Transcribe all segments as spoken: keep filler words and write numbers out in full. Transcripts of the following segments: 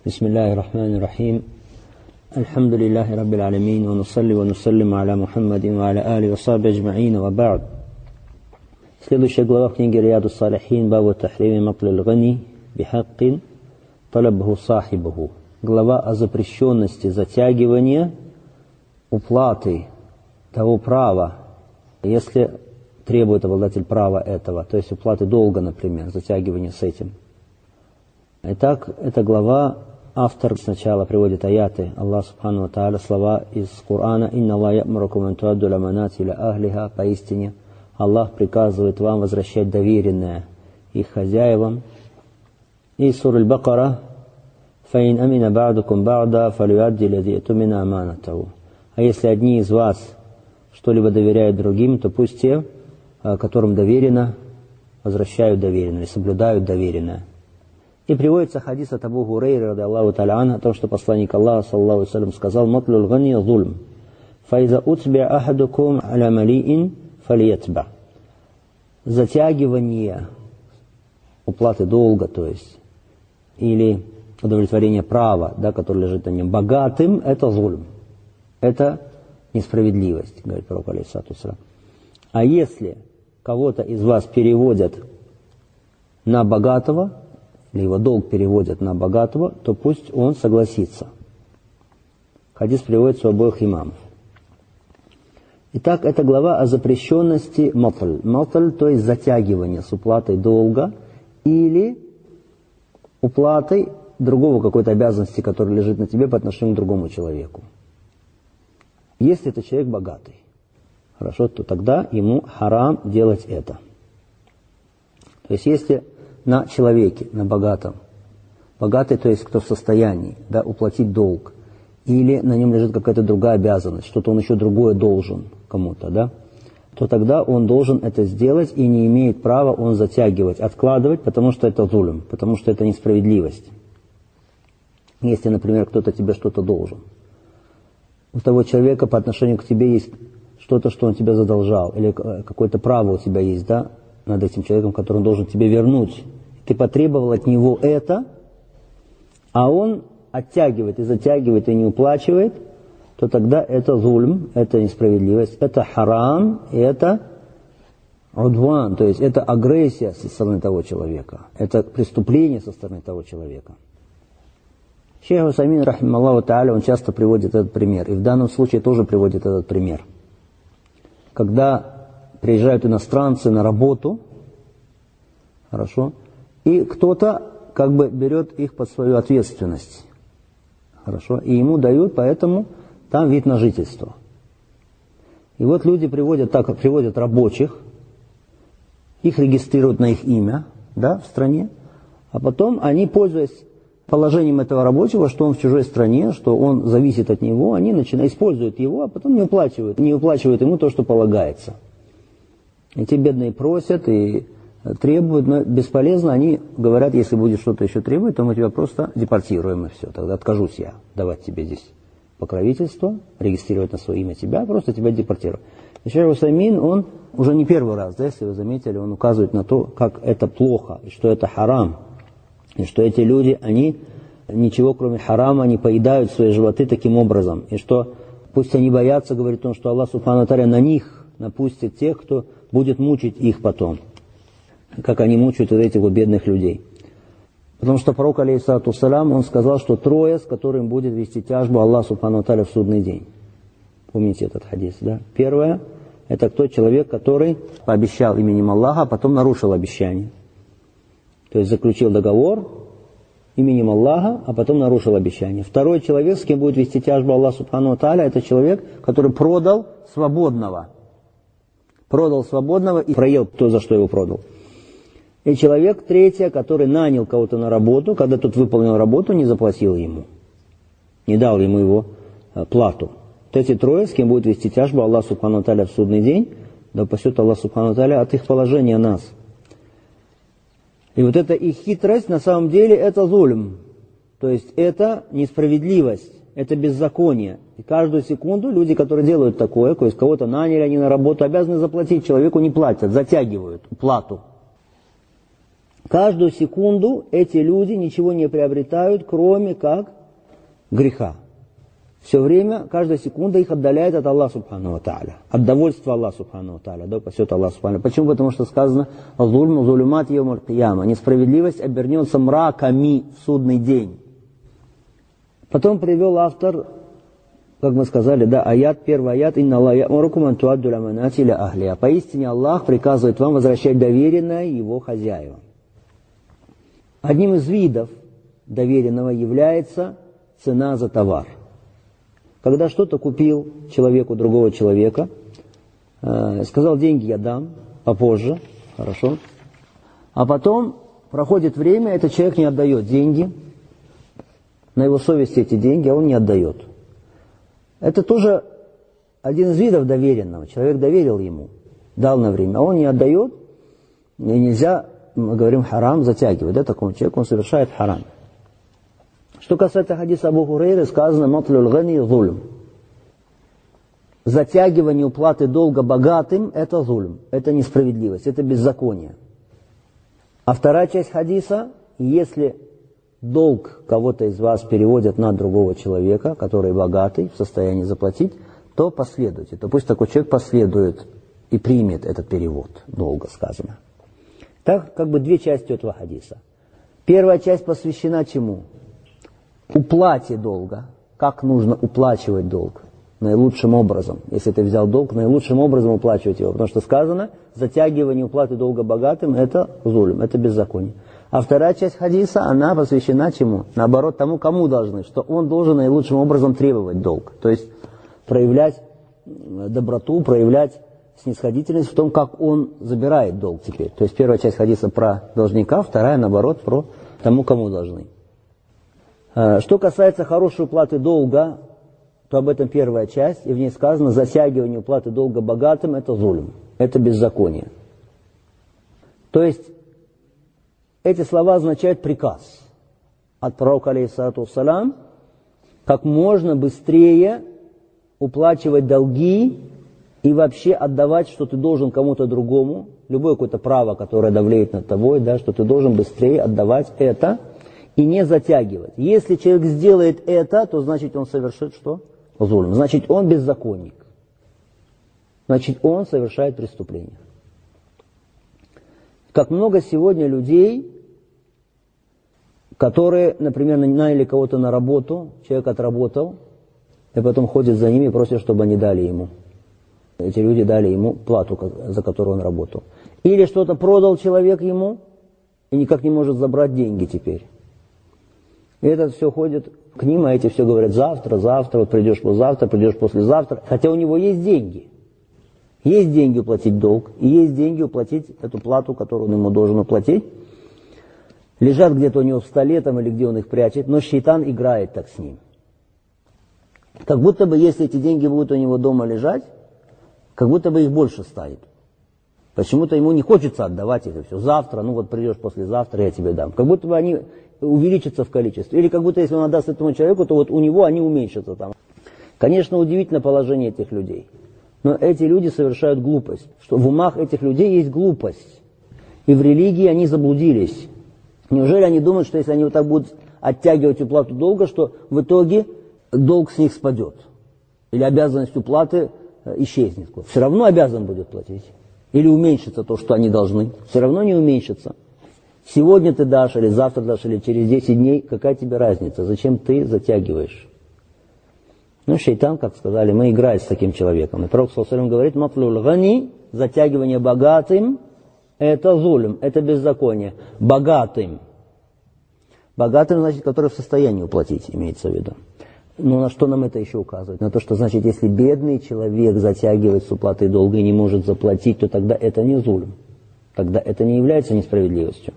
Бисмиллахи рахмани рахим. Альхамдулиллахи раббил алямин. Ва нусалли ва нусаллиму аля Мухаммадин ва аля али ва сахби аджмаин ва ба'д. Следующая глава в книге Риядус Салихин, бабу тахрими матлил гани бихаккин талабху сахибуху. Глава о запрещенности затягивания уплаты того права, если требует обладатель права этого, то есть уплаты долга, например, затягивание с этим. Итак, эта глава, автор сначала приводит аяты Аллах Субхану ва Тааля, слова из Корана: «Инна Аллах я'мурукум ан туадду л-аманати иля ахлиха», поистине Аллах приказывает вам возвращать доверенное их хозяевам. И сура Аль-Бакара: «Фаин амина ба'дукум ба'да фалюадди лади этумина аманатаху». А если одни из вас что-либо доверяют другим, то пусть те, которым доверено, возвращают доверенное, соблюдают доверенное. И приводится хадис от Абу Хурейры, ради Аллаху та'аля анху, о том, что посланник Аллаха, саллаллаху алейхи ва саллям, сказал: «Матлюл гани зульм, фаиза утбя ахадукум аля малиин фалиятба». Затягивание уплаты долга, то есть, или удовлетворение права, да, которое лежит на нем, богатым, это зульм, это несправедливость, говорит пророк алейхиссалату вассалям. А если кого-то из вас переводят на богатого, или его долг переводят на богатого, то пусть он согласится. Хадис приводится у обоих имамов. Итак, это глава о запрещенности матль. Матль, то есть затягивание с уплатой долга или уплатой другого какой-то обязанности, которая лежит на тебе по отношению к другому человеку. Если это человек богатый, хорошо, то тогда ему харам делать это. То есть если на человеке, на богатом, богатый, то есть кто в состоянии, да, уплатить долг, или на нем лежит какая-то другая обязанность, что-то он еще другое должен кому-то, да, то тогда он должен это сделать и не имеет права он затягивать, откладывать, потому что это зулм, потому что это несправедливость. Если, например, кто-то тебе что-то должен, у того человека по отношению к тебе есть что-то, что он тебе задолжал, или какое-то право у тебя есть, да, над этим человеком, который он должен тебе вернуть. Ты потребовал от него это, а он оттягивает и затягивает и не уплачивает, то тогда это зульм, это несправедливость, это харам, и это удван, то есть это агрессия со стороны того человека, это преступление со стороны того человека. Шейх Усаймин, рахималлаху та'аля, он часто приводит этот пример, и в данном случае тоже приводит этот пример. Когда приезжают иностранцы на работу, хорошо, и кто-то как бы берет их под свою ответственность, хорошо, и ему дают поэтому там вид на жительство. И вот люди приводят, так, приводят рабочих, их регистрируют на их имя, да, в стране, а потом они, пользуясь положением этого рабочего, что он в чужой стране, что он зависит от него, они начинают, используют его, а потом не уплачивают, не уплачивают ему то, что полагается. И те бедные просят и требуют, но бесполезно, они говорят: если будет что-то еще требовать, то мы тебя просто депортируем, и все, тогда откажусь я давать тебе здесь покровительство, регистрировать на свое имя тебя, просто тебя депортирую. И Шейх Усаймин, он уже не первый раз, да, если вы заметили, он указывает на то, как это плохо, и что это харам, и что эти люди, они ничего кроме харама не поедают свои животы таким образом, и что пусть они боятся, говорит он, что Аллах Субхану ва Тааля на них напустит тех, кто будет мучить их потом, как они мучают вот этих вот бедных людей. Потому что пророк, алейхиссалату вассалям, он сказал, что трое, с которым будет вести тяжбу Аллах Субхану ва Тааля в судный день. Помните этот хадис, да? Первое, это тот человек, который пообещал именем Аллаха, а потом нарушил обещание. То есть заключил договор именем Аллаха, а потом нарушил обещание. Второй человек, с кем будет вести тяжбу Аллах Субхану ва Тааля, это человек, который продал свободного. Продал свободного и проел то, за что его продал. И человек, третий, который нанял кого-то на работу, когда тот выполнил работу, не заплатил ему. Не дал ему его а, плату. Вот эти трое, с кем будет вести тяжбу Аллах Субхану ва Тааля в судный день, да упасет Аллах Субхану ва Тааля от их положения нас. И вот эта их хитрость, на самом деле, это зульм. То есть это несправедливость, это беззаконие. И каждую секунду люди, которые делают такое, то есть кого-то наняли они на работу, обязаны заплатить, человеку не платят, затягивают плату. Каждую секунду эти люди ничего не приобретают, кроме как греха. Все время, каждая секунда их отдаляет от Аллаха Субхану ва Тааля, от довольства Аллаха Субхану ва Тааля, да, пасет Аллах Субхану. Почему? Потому что сказано «Зульму зулюмат йомуль кияма». Несправедливость обернется мраками в судный день. Потом привел автор, как мы сказали, да, аят, первый аят, «Инна Аллах я'мурукум ан туадду л-аманати иля ахлиха». Поистине Аллах приказывает вам возвращать доверенное его хозяевам. Одним из видов доверенного является цена за товар. Когда что-то купил человеку другого человека, э, сказал, деньги я дам попозже, хорошо, а потом проходит время, этот человек не отдает деньги, на его совести эти деньги, а он не отдает. Это тоже один из видов доверенного. Человек доверил ему, дал на время, а он не отдает, и нельзя, мы говорим, харам затягивать, да, такому человеку он совершает харам. Что касается хадиса Абу Хурейры, сказано «Матлюль гани зульм». Затягивание уплаты долга богатым – это зульм, это несправедливость, это беззаконие. А вторая часть хадиса – если долг кого-то из вас переводят на другого человека, который богатый, в состоянии заплатить, то последуйте. То пусть такой человек последует и примет этот перевод долга, сказано. Так, как бы две части этого хадиса. Первая часть посвящена чему? Уплате долга. Как нужно уплачивать долг? Наилучшим образом. Если ты взял долг, наилучшим образом уплачивать его. Потому что сказано, затягивание уплаты долга богатым – это зулм, это беззаконие. А вторая часть хадиса, она посвящена чему? Наоборот, тому, кому должны. Что он должен наилучшим образом требовать долг. То есть проявлять доброту, проявлять снисходительность в том, как он забирает долг теперь. То есть первая часть хадиса про должника, вторая, наоборот, про тому, кому должны. Что касается хорошей уплаты долга, то об этом первая часть, и в ней сказано, затягивание уплаты долга богатым – это зульм, это беззаконие. То есть, эти слова означают приказ от пророка, алейхиссалату вассалям, как можно быстрее уплачивать долги и вообще отдавать, что ты должен кому-то другому, любое какое-то право, которое давлеет над тобой, да, что ты должен быстрее отдавать это, и не затягивать. Если человек сделает это, то значит он совершит что? Зульм. Значит он беззаконник. Значит он совершает преступление. Как много сегодня людей, которые, например, наняли кого-то на работу, человек отработал, и потом ходит за ними и просит, чтобы они дали ему. Эти люди дали ему плату, за которую он работал. Или что-то продал человек ему, и никак не может забрать деньги теперь. И это все ходит к ним, а эти все говорят завтра, завтра, вот придешь послезавтра, придешь послезавтра. Хотя у него есть деньги. Есть деньги уплатить долг, и есть деньги уплатить эту плату, которую он ему должен уплатить. Лежат где-то у него в столе там, или где он их прячет, но шайтан играет так с ним. Как будто бы, если эти деньги будут у него дома лежать, как будто бы их больше станет. Почему-то ему не хочется отдавать это все. Завтра, ну вот придешь послезавтра, я тебе дам. Как будто бы они увеличатся в количестве. Или как будто если он отдаст этому человеку, то вот у него они уменьшатся там. Конечно, удивительно положение этих людей. Но эти люди совершают глупость. Что в умах этих людей есть глупость. И в религии они заблудились. Неужели они думают, что если они вот так будут оттягивать уплату долга, что в итоге долг с них спадет? Или обязанность уплаты исчезнет? Все равно обязан будет платить. Или уменьшится то, что они должны. Все равно не уменьшится. Сегодня ты дашь, или завтра дашь, или через десять дней, какая тебе разница? Зачем ты затягиваешь? Ну, шайтан, как сказали, мы играем с таким человеком. И пророк саллаллаху алейхи ва саллям говорит, матлюль гани, затягивание богатым, это зулм, это беззаконие. Богатым. Богатым, значит, который в состоянии уплатить, имеется в виду. Но на что нам это еще указывает? На то, что, значит, если бедный человек затягивает с уплатой долга и не может заплатить, то тогда это не зулм. Тогда это не является несправедливостью.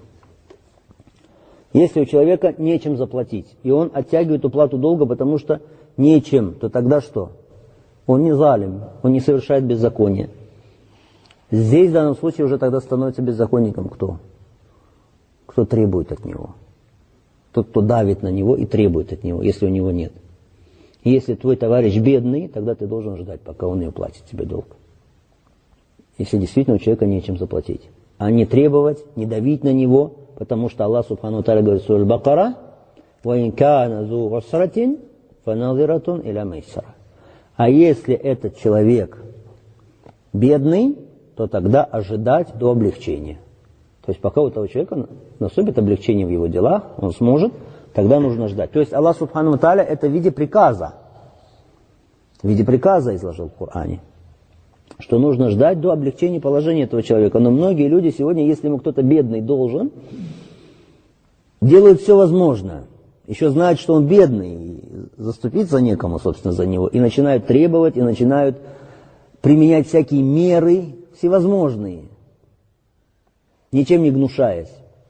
Если у человека нечем заплатить, и он оттягивает уплату долга, потому что нечем, то тогда что? Он не залим, он не совершает беззаконие. Здесь в данном случае уже тогда становится беззаконником кто? Кто требует от него. Тот, кто давит на него и требует от него, если у него нет. И если твой товарищ бедный, тогда ты должен ждать, пока он не уплатит тебе долг. Если действительно у человека нечем заплатить. А не требовать, не давить на него, Потому что Аллах Субхану Тааля говорит в суре Аль-Бакара: «Ва ин кана зу усратин фаназиратун иля майсара». А если этот человек бедный, то тогда ожидать до облегчения. То есть пока у того человека наступит облегчение в его делах, он сможет, тогда нужно ждать. То есть Аллах Субхану Тааля это в виде приказа, в виде приказа изложил в Коране, что нужно ждать до облегчения положения этого человека. Но многие люди сегодня, если ему кто-то бедный должен, делают все возможное. Еще знают, что он бедный, и заступиться некому, собственно, за него, и начинают требовать, и начинают применять всякие меры, всевозможные, ничем не гнушаясь.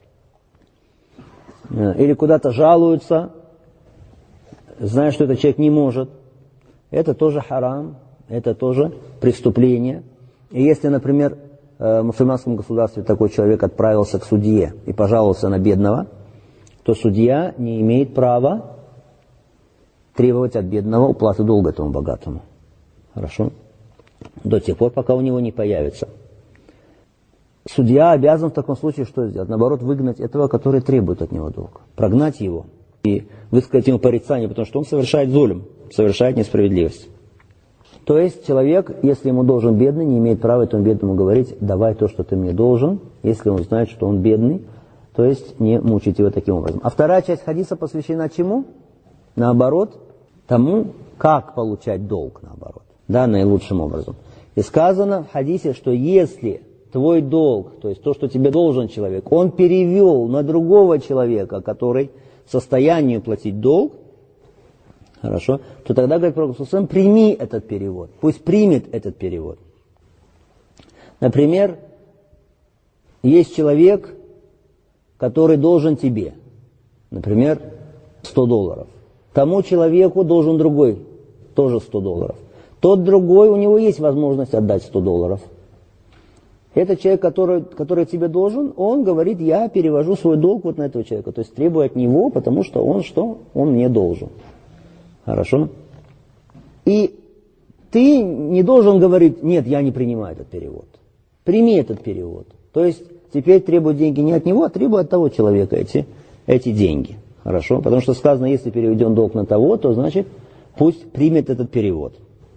Или куда-то жалуются, зная, что этот человек не может. Это тоже харам, это тоже преступление. И если, например, в мусульманском государстве такой человек отправился к судье и пожаловался на бедного, то судья не имеет права требовать от бедного уплаты долга этому богатому. Хорошо? До тех пор, пока у него не появится. Судья обязан в таком случае что сделать? Наоборот, выгнать этого, который требует от него долг. Прогнать его и высказать ему порицание, потому что он совершает зулм, совершает несправедливость. То есть человек, если ему должен бедный, не имеет права этому бедному говорить: давай то, что ты мне должен, если он знает, что он бедный. То есть не мучить его таким образом. А вторая часть хадиса посвящена чему? Наоборот, тому, как получать долг, наоборот. Да, наилучшим образом. И сказано в хадисе, что если твой долг, то есть то, что тебе должен человек, он перевел на другого человека, который в состоянии платить долг, хорошо, то тогда, говорит Пророк, прими этот перевод, пусть примет этот перевод. Например, есть человек, который должен тебе, например, сто долларов. Тому человеку должен другой тоже сто долларов. Тот другой, у него есть возможность отдать сто долларов. Этот человек, который, который тебе должен, он говорит: я перевожу свой долг вот на этого человека. То есть требую от него, потому что он что? Он мне должен. Хорошо? И ты не должен говорить: нет, я не принимаю этот перевод. Прими этот перевод. То есть теперь требуют деньги не от него, а требуют от того человека эти, эти деньги. Хорошо? Потому что сказано, если переведен долг на того, то значит пусть примет этот перевод.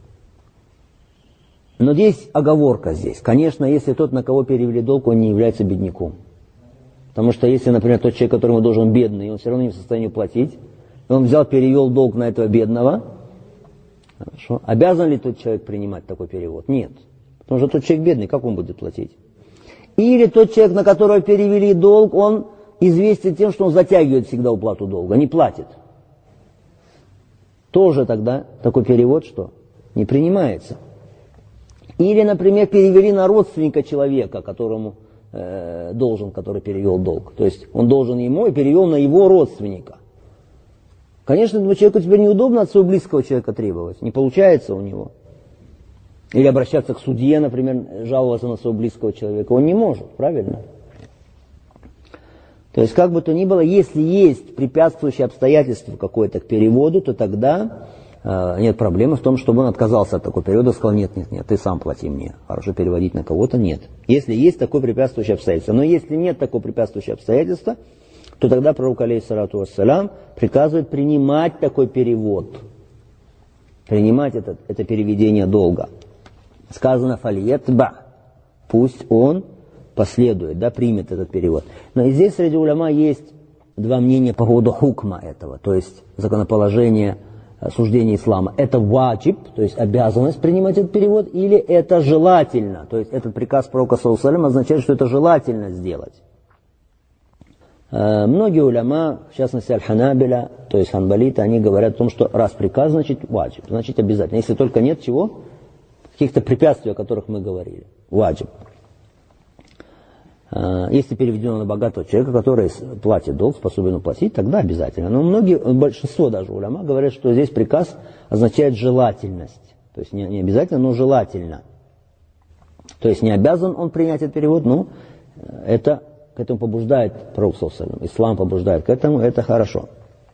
Но есть оговорка здесь. Конечно, если тот, на кого перевели долг, он не является бедняком. Потому что если, например, тот человек, которому должен бедный, он все равно не в состоянии платить, и он взял, перевел долг на этого бедного, хорошо, обязан ли тот человек принимать такой перевод? Нет. Потому что тот человек бедный, как он будет платить? Или тот человек, на которого перевели долг, он известен тем, что он затягивает всегда уплату долга, не платит. Тоже тогда такой перевод что? Не принимается. Или, например, перевели на родственника человека, которому э, должен, который перевел долг. То есть он должен ему и перевел на его родственника. Конечно, этому человеку теперь неудобно от своего близкого человека требовать. Не получается у него. Или обращаться к судье, например, жаловаться на своего близкого человека. Он не может, правильно? То есть, как бы то ни было, если есть препятствующие обстоятельства какое-то к переводу, то тогда э, нет проблемы в том, чтобы он отказался от такого перевода и сказал: нет, нет, нет, ты сам плати мне. Хорошо, переводить на кого-то нет. Если есть такое препятствующее обстоятельство. Но если нет такого препятствующего обстоятельства, то тогда пророк, алейхиссалату вассалям, приказывает принимать такой перевод. Принимать это, это переведение долга. Сказано: фалиетба, пусть он последует, да, примет этот перевод. Но и здесь среди уляма есть два мнения по поводу хукма этого, то есть законоположения, суждения ислама. Это ваджиб, то есть обязанность принимать этот перевод, или это желательно, то есть этот приказ пророка саллаллаху алейхи ва саллям означает, что это желательно сделать. Многие уляма, в частности аль-ханабиля, то есть ханбалиты, они говорят о том, что раз приказ, значит ваджиб, значит обязательно. Если только нет чего, каких-то препятствий, о которых мы говорили. Ваджиб. Если переведено на богатого человека, который платит долг, способен уплатить, тогда обязательно. Но многие, большинство даже уляма говорят, что здесь приказ означает желательность. То есть не, не обязательно, но желательно. То есть не обязан он принять этот перевод, но это, к этому побуждает пророк саллаллаху алейхи ва саллям. Ислам побуждает к этому, это хорошо.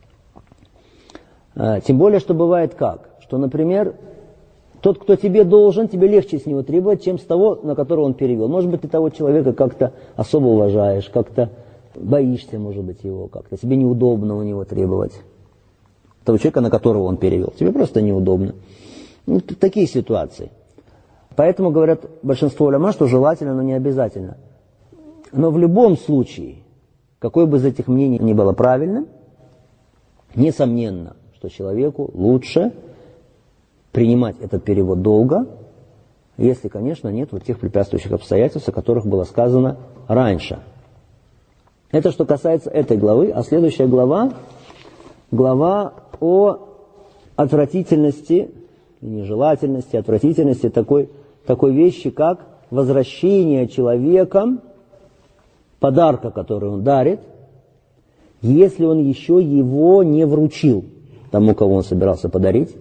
Тем более, что бывает как? Что, например, тот, кто тебе должен, тебе легче с него требовать, чем с того, на которого он перевел. Может быть, ты того человека как-то особо уважаешь, как-то боишься, может быть, его как-то, тебе неудобно у него требовать. Того человека, на которого он перевел, тебе просто неудобно. Ну, такие ситуации. Поэтому говорят большинство уляма, что желательно, но не обязательно. Но в любом случае, какое бы из этих мнений ни было правильным, несомненно, что человеку лучше принимать этот перевод долга, если, конечно, нет вот тех препятствующих обстоятельств, о которых было сказано раньше. Это что касается этой главы, а следующая глава, глава о отвратительности, нежелательности, отвратительности такой, такой вещи, как возвращение человеком подарка, который он дарит, если он еще его не вручил тому, кого он собирался подарить,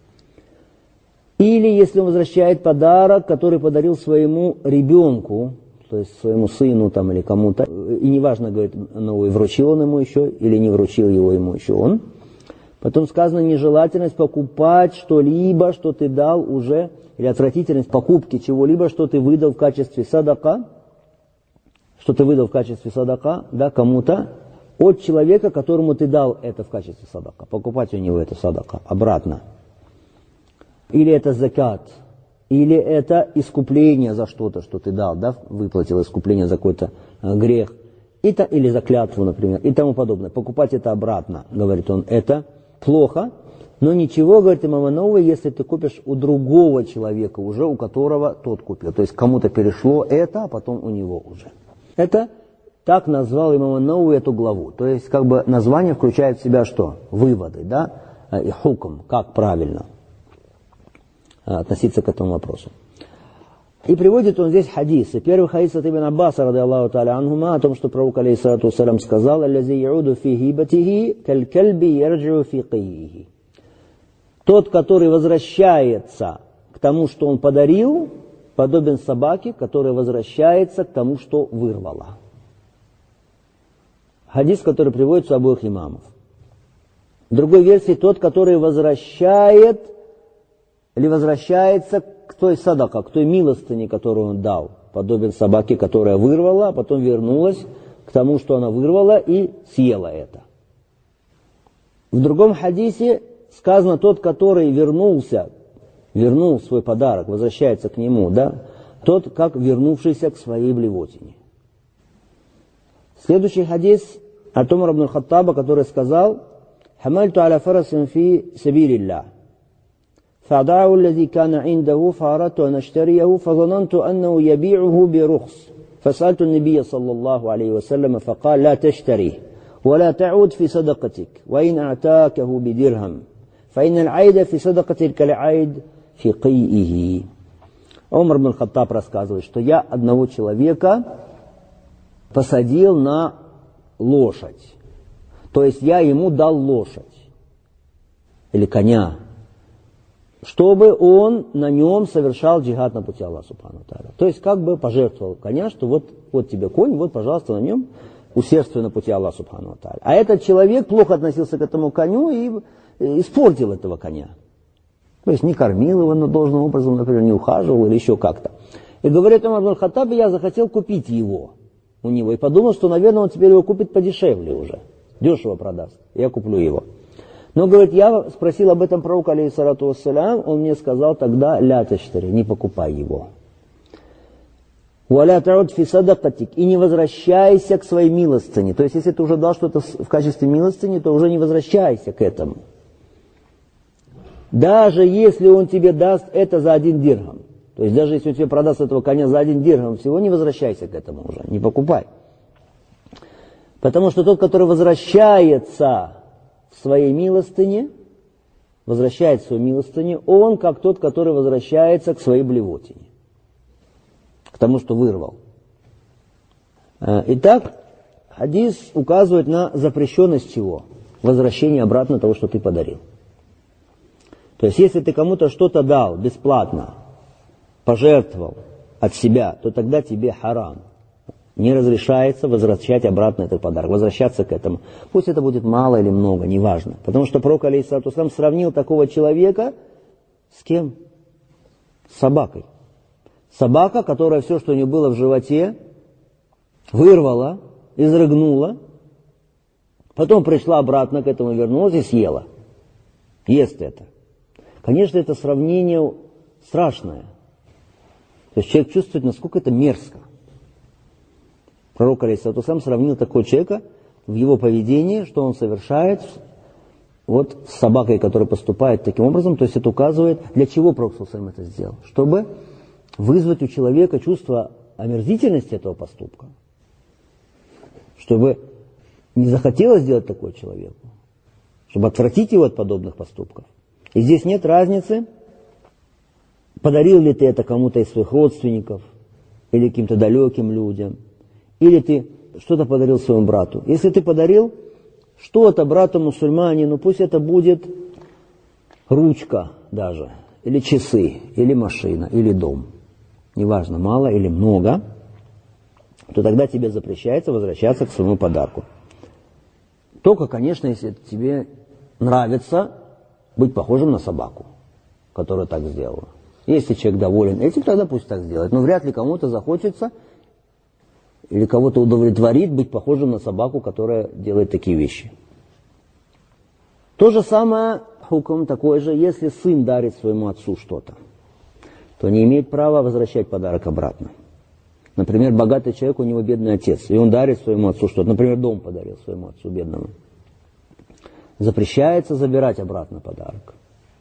или если он возвращает подарок, который подарил своему ребенку, то есть своему сыну там, или кому-то, и неважно, говорит, ну, и вручил он ему еще, или не вручил его ему еще он. Потом сказано нежелательность покупать что-либо, что ты дал уже, или отвратительность покупки чего-либо, что ты выдал в качестве садака, что ты выдал в качестве садака, да, кому-то, от человека, которому ты дал это в качестве садака. Покупать у него это садака, обратно. Или это закат, или это искупление за что-то, что ты дал, да, выплатил искупление за какой-то э, грех, и то, или за клятву, например, и тому подобное. Покупать это обратно, говорит он, это плохо, но ничего, говорит имам ан-Навави, если ты купишь у другого человека уже, у которого тот купил. То есть кому-то перешло это, а потом у него уже. Это так назвал имам ан-Навави эту главу. То есть как бы название включает в себя что? Выводы, да, и хукм, как правильно относиться к этому вопросу. И приводит он здесь хадисы. Первый хадис от Ибн Аббаса, ради Аллаху та'аля анхума, о том, что пророк, алейхиссалату вассалям, сказал: «Аллази яуду фи хибатихи, каль-кальби ярджиу фи қийихи». Тот, который возвращается к тому, что он подарил, подобен собаке, которая возвращается к тому, что вырвала. Хадис, который приводится у обоих имамов. В другой версии, тот, который возвращает или возвращается к той садака, к той милостыне, которую он дал, подобен собаке, которая вырвала, а потом вернулась к тому, что она вырвала, и съела это. В другом хадисе сказано, тот, который вернулся, вернул свой подарок, возвращается к нему, да, тот, как вернувшийся к своей блевотине. Следующий хадис от Умара ибн аль-Хаттаба, который сказал: «Хамальту аля фарасин фи сабилилля. فأضاعه الذي كان عنده فأردت أن أشتريه فظننت أنه يبيعه برخص فسألت النبي صلى الله عليه وسلم فقال لا تشتريه ولا تعود في صدقتك وإن أعتاكه بدرهم فإن العيد في صدقتك كالعيد في قيئه». Умар ибн аль-Хаттаб рассказывает, что я одного человека посадил на лошадь. То есть я ему дал лошадь или коня, чтобы он на нем совершал джихад на пути Аллаха субхану ва тааля. То есть как бы пожертвовал коня, что вот, вот тебе конь, вот, пожалуйста, на нем усердствуй на пути Аллаха субхану ва тааля. А этот человек плохо относился к этому коню и испортил этого коня. То есть не кормил его должным образом, например, не ухаживал или еще как-то. И говорит Умар ибн аль-Хаттаб, я захотел купить его у него. И подумал, что, наверное, он теперь его купит подешевле уже. Дешево продаст. Я куплю его. Но, говорит, я спросил об этом пророка, алейхиссалату вассалям, он мне сказал тогда: ля таштари, не покупай его. Валя тауд фи садакатик, и не возвращайся к своей милостыне. То есть, если ты уже дал что-то в качестве милостыни, то уже не возвращайся к этому. Даже если он тебе даст это за один дирхам. То есть, даже если он тебе продаст этого коня за один дирхам всего, не возвращайся к этому уже, не покупай. Потому что тот, который возвращается в своей милостыне, возвращает свою милостыню, он как тот, который возвращается к своей блевотине, к тому, что вырвал. Итак, хадис указывает на запрещенность чего? Возвращение обратно того, что ты подарил. То есть, если ты кому-то что-то дал бесплатно, пожертвовал от себя, то тогда тебе харам. Не разрешается возвращать обратно этот подарок, возвращаться к этому. Пусть это будет мало или много, неважно. Потому что пророк, алейхиссалату вассалям, сравнил такого человека с кем? С собакой. Собака, которая все, что у нее было в животе, вырвала изрыгнула, потом пришла обратно к этому, вернулась и съела. Ест это. Конечно, это сравнение страшное. То есть человек чувствует, насколько это мерзко. Пророк алейхиссалату сам сравнил такого человека в его поведении, что он совершает вот с собакой, которая поступает таким образом. То есть это указывает, для чего пророк сам это сделал. Чтобы вызвать у человека чувство омерзительности этого поступка. Чтобы не захотелось сделать такое человеку. Чтобы отвратить его от подобных поступков. И здесь нет разницы, подарил ли ты это кому-то из своих родственников, или каким-то далеким людям, или ты что-то подарил своему брату. Если ты подарил что-то брату-мусульманину, пусть это будет ручка даже, или часы, или машина, или дом. Неважно, мало или много, то тогда тебе запрещается возвращаться к своему подарку. Только, конечно, если тебе нравится быть похожим на собаку, которая так сделала. Если человек доволен этим, тогда пусть так сделает. Но вряд ли кому-то захочется или кого-то удовлетворит быть похожим на собаку, которая делает такие вещи. То же самое, хукм такой же, если сын дарит своему отцу что-то, то не имеет права возвращать подарок обратно. Например, богатый человек, у него бедный отец, и он дарит своему отцу что-то. Например, дом подарил своему отцу бедному. Запрещается забирать обратно подарок,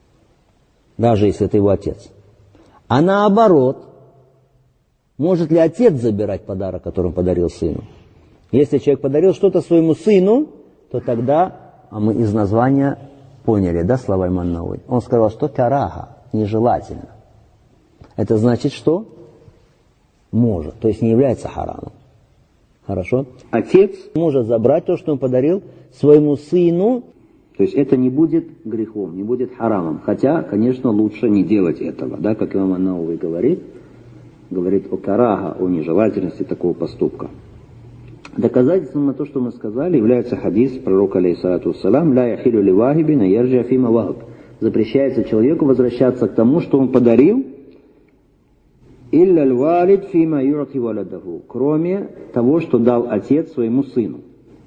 даже если это его отец. А наоборот, может ли отец забирать подарок, который он подарил сыну? Если человек подарил что-то своему сыну, то тогда, а мы из названия поняли, да, слова Имам Науи, он сказал, что караха, нежелательно. Это значит, что может, то есть не является харамом. Хорошо? Отец может забрать то, что он подарил своему сыну, то есть это не будет грехом, не будет харамом. Хотя, конечно, лучше не делать этого, да, как Имам Науи говорит, говорит о караха, о нежелательности такого поступка. Доказательством на то, что мы сказали, является хадис пророка алейхиссалату вассалам, ля яхилю ли вахиби на ярджа фима вахаб. Запрещается человеку возвращаться к тому, что он подарил, илля ль-валид фима юрати валадаху, кроме того, что дал отец своему сыну.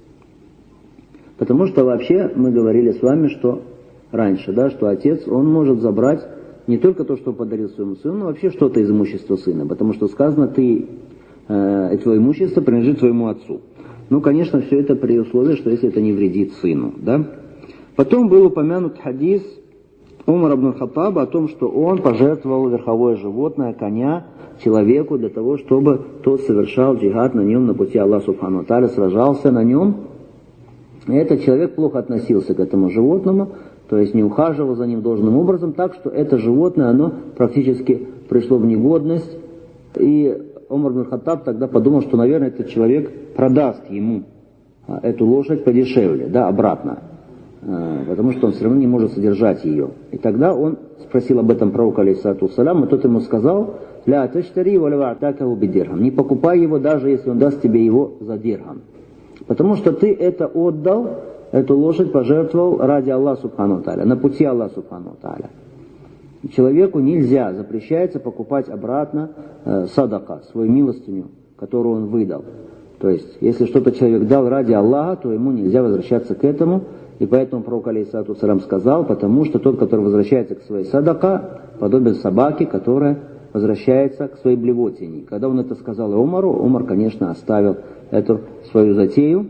Потому что вообще мы говорили с вами, что раньше, да, что отец, он может забрать не только то, что подарил своему сыну, но вообще что-то из имущества сына. Потому что сказано, ты, э, твое имущество принадлежит твоему отцу. Ну, конечно, все это при условии, что если это не вредит сыну, да. Потом был упомянут хадис Умар ибн Хаттаба о том, что он пожертвовал верховое животное, коня, человеку для того, чтобы тот совершал джихад на нем, на пути Аллаха Субхану ва Тааля, сражался на нем. И этот человек плохо относился к этому животному, то есть не ухаживал за ним должным образом, так что это животное, оно практически пришло в негодность. И Умар ибн Хаттаб тогда подумал, что, наверное, этот человек продаст ему эту лошадь подешевле, да, обратно, потому что он все равно не может содержать ее. И тогда он спросил об этом пророка, алейхиссалату вассалам, и тот ему сказал, «Ля таштари ва ля атакаху бидирхам». Не покупай его, даже если он даст тебе его за дирхам. Потому что ты это отдал, эту лошадь пожертвовал ради Аллаха Субхану ва Тааля, на пути Аллаха Субхану ва Тааля. Человеку нельзя, запрещается покупать обратно э, садака, свою милостыню, которую он выдал. То есть, если что-то человек дал ради Аллаха, то ему нельзя возвращаться к этому. И поэтому пророк алейхиссалату вассалам сказал, потому что тот, который возвращается к своей садака, подобен собаке, которая возвращается к своей блевотине. Когда он это сказал Умару, Умар, конечно, оставил эту свою затею.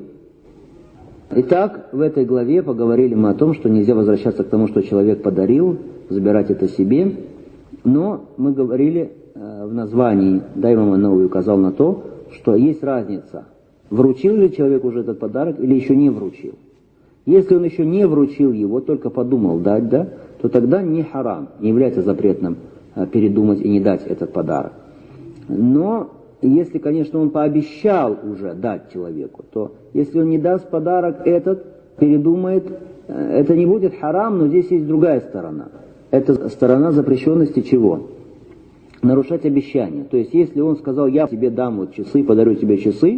Итак, в этой главе поговорили мы о том, что нельзя возвращаться к тому, что человек подарил, забирать это себе. Но мы говорили э, в названии, да, Имам Науи указал на то, что есть разница, вручил ли человек уже этот подарок или еще не вручил. Если он еще не вручил его, только подумал дать, да, то тогда не харам, не является запретным э, передумать и не дать этот подарок. Но если, конечно, он пообещал уже дать человеку, то если он не даст подарок этот, передумает, э, это не будет харам, но здесь есть другая сторона. Это сторона запрещенности чего? Нарушать обещание. То есть, если он сказал, я тебе дам вот часы, подарю тебе часы,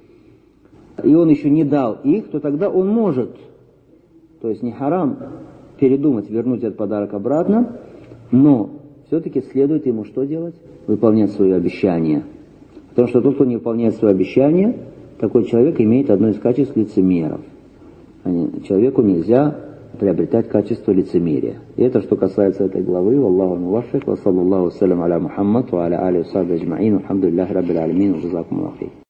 и он еще не дал их, то тогда он может, то есть не харам, передумать, вернуть этот подарок обратно, но все-таки следует ему что делать? Выполнять свое обещание. Потому что тот, кто не выполняет свое обещание, такой человек имеет одно из качеств лицемеров. Человеку нельзя приобретать качество лицемерия. И это что касается этой главы. Валлаху муваффик, ва саллаллаху салям аля Мухаммад, ва аля али ва сахби аджмаин, алхамдулиллахи раббил алямин, ва джазакумуллаху хейр.